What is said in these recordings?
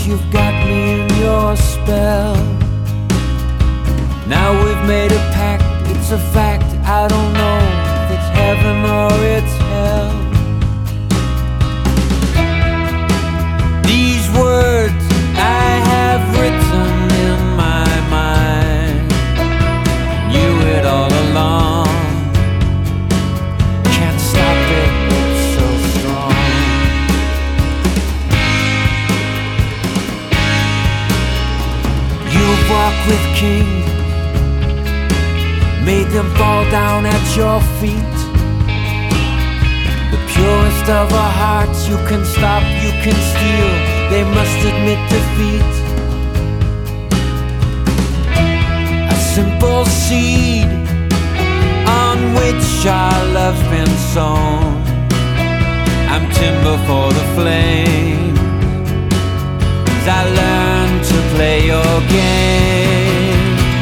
you've got me in your spell. Now we've made a pact, it's a fact. I don't know if it's heaven or it's hell. These words I have written in my mind, knew it all along. Can't stop it, it's so strong. You walk with kings, made them fall down at your feet. The purest of our hearts, you can stop, you can steal, they must admit defeat. A simple seed on which our love's been sown. I'm timber for the flame, as I learn to play your game.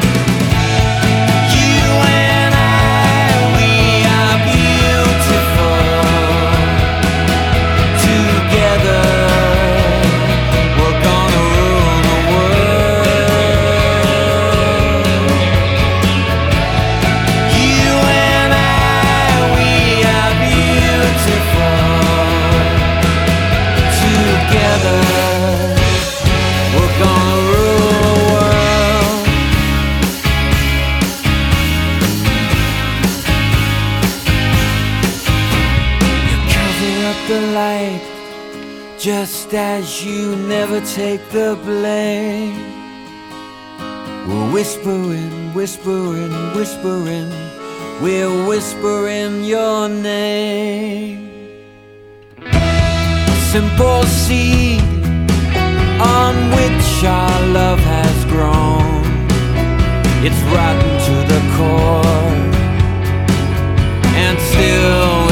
The light, just as you never take the blame. We're whispering, whispering, whispering, we're whispering your name. A simple seed on which our love has grown. It's rotten to the core, and still